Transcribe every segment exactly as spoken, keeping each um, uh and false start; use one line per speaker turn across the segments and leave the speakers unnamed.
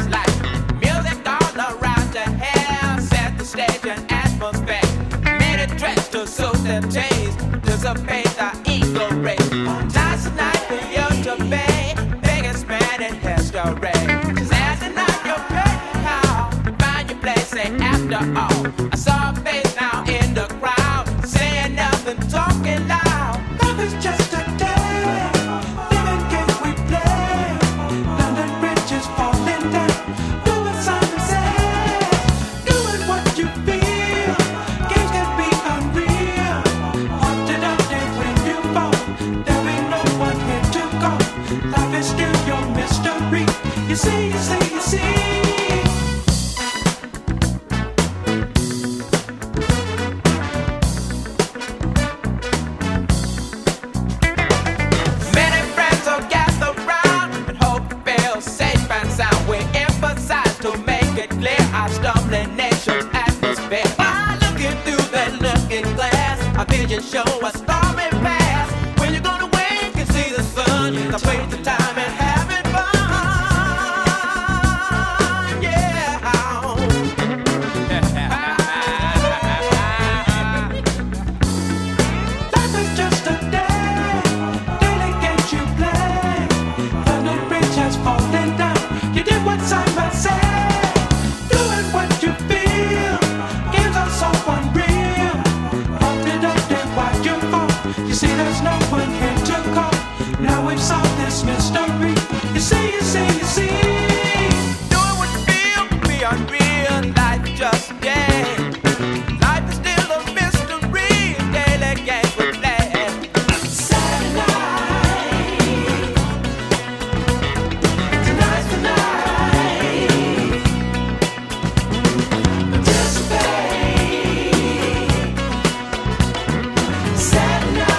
light. Music all around the hair, set the stage and atmosphere. Many tracks to suit their taste, dissipate the ego race. Tonight's the night for you to pay, biggest man in history. Says the night you're paying how, find your place, say after all. I saw a face now in the crowd, saying nothing, talking loud. Love is just a day, living games we play. London bridges falling down, doing something sad, doing what you feel. Games can be unreal, haunted up there when you fall. There ain't no one here to call. Life is still your mystery. You see, you see, you see. Vision show a stormy past. When you're gonna wake and see the sun, now waste the time and having fun. Yeah. Life is just a day, daily games you play. London Bridge has fallen down. You did what Simon said, doing what you feel. Games are so unreal. You see, there's no one here to call. Now we've solved this mystery. You see, you see, you see. Doing what you feel can be unreal. Life just a game. Life is still a mystery. Daily games we play. Saturday night. Tonight's the night. Participate. Saturday night.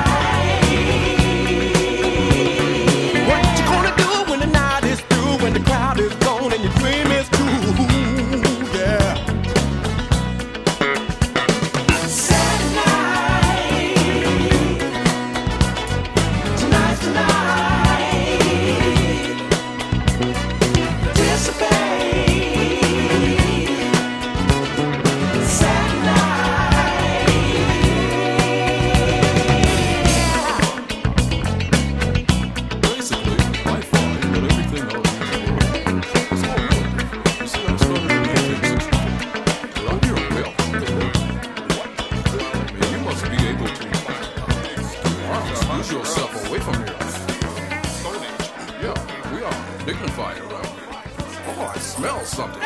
Yourself away from here. Yeah, we are dignified around here. Oh, I smell something. I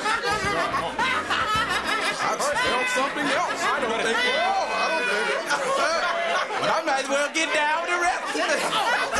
smell something else. I don't think. Oh, I don't think. But I might as well get down with the rest.